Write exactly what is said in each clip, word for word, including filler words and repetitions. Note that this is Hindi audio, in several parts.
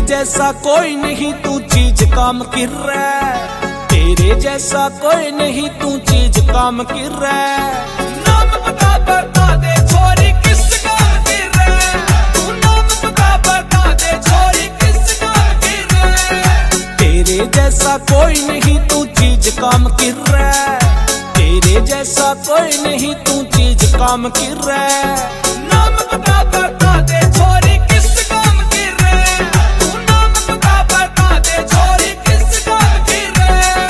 जैसा कोई नहीं तू चीज काम कर रहा, तेरे जैसा कोई नहीं तू चीज काम कर रहा। नाम पता बता दे छोरी किस काम कर रहा, तू नाम पता बता दे छोरी किस काम कर रहा। तेरे जैसा कोई नहीं तू चीज काम कर रहा, तेरे जैसा कोई नहीं तू चीज काम कर रहा। नाम पता बता दे छोरी किस काम कर रहा, तू नाम पता बता दे छोरी किस काम कर रहा।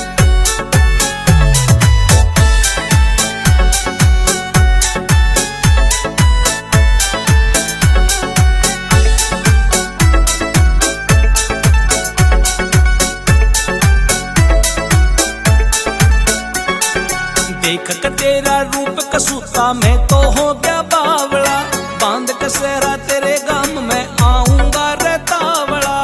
देख के तेरा रूप कसूता मैं तो हो गया बावला, बांध कसेरा तेरे गाम में आऊंगा रे तावला।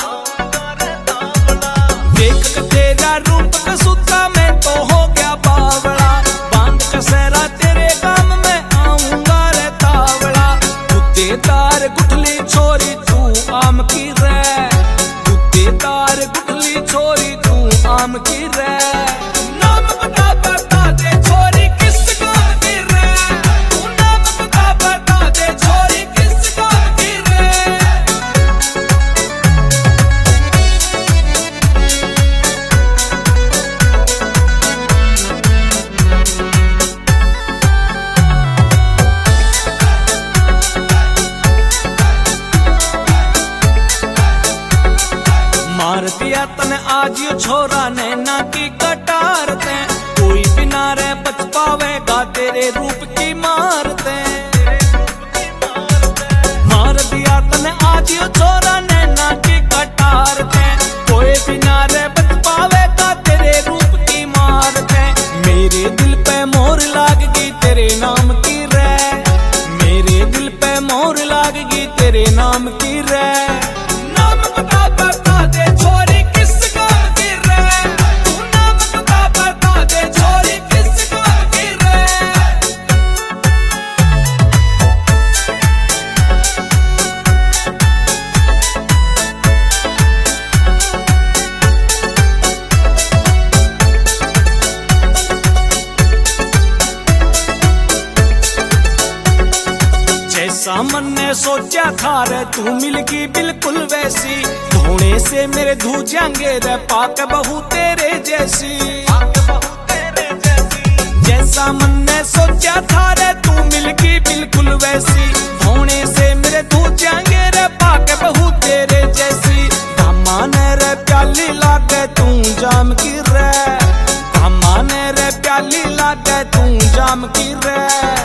देख के तेरा रूप कसूता मैं तो हो गया बावला, बांध कसेरा तेरे गाम में आऊंगा रे तावला। गुद्देदार गुठली छोरी तू आम की रे, गुद्देदार गुठली छोरी तू आम की रे। नाम बता बता दे छोरी किस काम कर रहा, तू नाम बता बता दे छोरी किस काम कर रहा। मार दिया तने आज यो छोरा ने ना की कटार ते, कोई बिना रे बच पावेगा तेरे रूप की मारते। मार दिया तने आज यो छोरा ने ना की कटार ते, कोई बिना रे बच पावेगा तेरे रूप की मारते। मेरे दिल पे मोहर लागगी तेरे नाम की रे, मेरे दिल पे मोहर लागगी तेरे नाम की रे। नाम बता बता दे छोरी किस काम कर रहा, तू नाम बता बता दे छोरी किस काम कर रहा। जैसा मन ने सोचा था रे तू मिलगी बिल्कुल वैसी, धोने से मेरे धू जाएंगे रे पाक बहू तेरे जैसी। जैसा मन ने सोचा था रे तू मिलगी बिल्कुल वैसी, धोने से मेरे धू जाएंगे रे पाक बहू तेरे जैसी। धामाने रे प्याली लागे तू जाम की रे, धामाने रे प्याली लागे तू जाम की रे।